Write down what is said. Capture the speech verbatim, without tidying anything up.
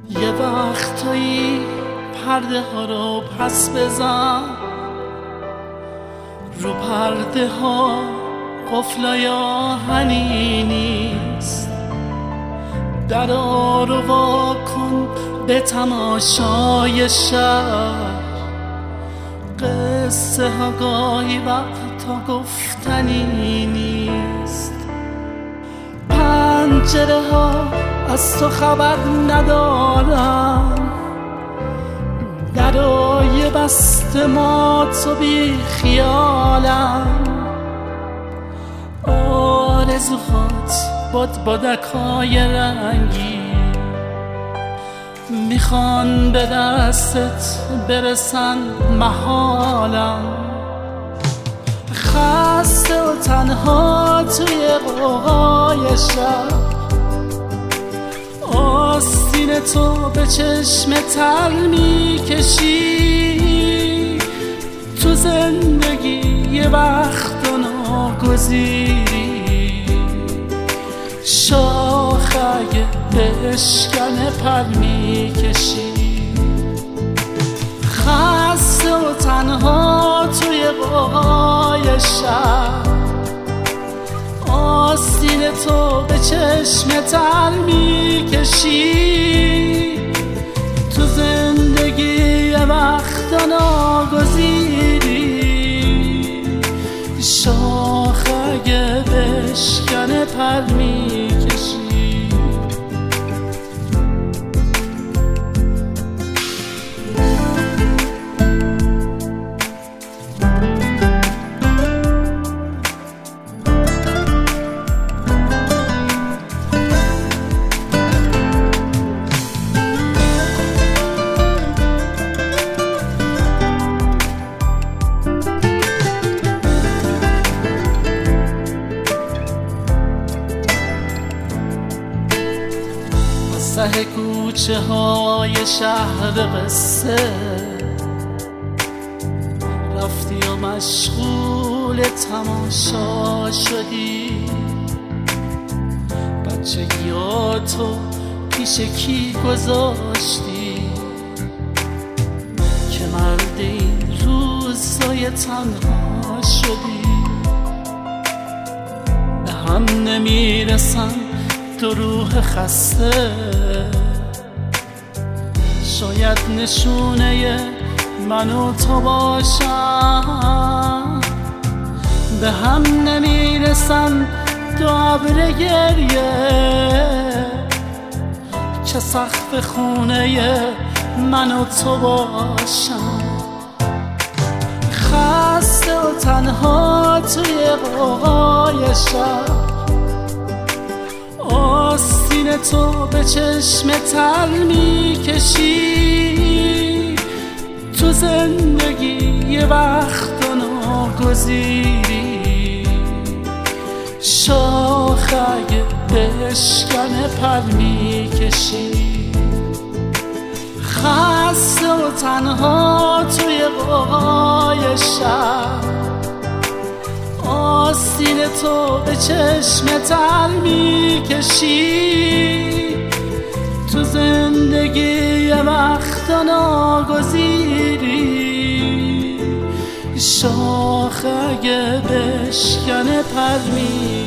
یه وقتایی پرده ها رو پس بزن، رو پرده ها قفلای آهنی نیست. درا رو وا کن به تماشای شهر، قصه ها گاهی وقتا گفتنی نیست. پنجره ها از تو خبر ندارن، درای بسته ما تو بی خیالن. آرزوهات باد بادکای رنگی میخوان به دستت برسن محالم. خسته و تنها توی قوقای شب، آستین تو به چشم تر میکشی. تو زندگی یه وقت و ناگزیری، شاخه اگه بشکنه پر میکشی. خسته و تنها توی قوقای شب، آستین تو به چشم تر میکشی. تو زندگی یه وقت ناگزیری، شاخه اگه بشکنه پر میکشی. ته کوچه های شهر قصه رفتی و مشغول تماشا شدی. بچگیاتو پیش کی گذاشتی که مرد این روزای تنها شدی؟ به هم نمیرسن دو روح خسته، شاید نشونه من و تو باشن. به هم نمیرسن دو ابر گریه که سقف خونه من و تو باشن. خسته و تنها توی قوقای شب، آستین تو به چشم تر میکشی. تو زندگی یه وقت و ناگزیری، شاخه اگه بشکنه پر میکشی. خسته و تنها توی قوقای شب، آستین تو به چشم تر میکشی. تو زندگی یه وقت ناگزیری، شاخه اگه بشکنه پر میکشی.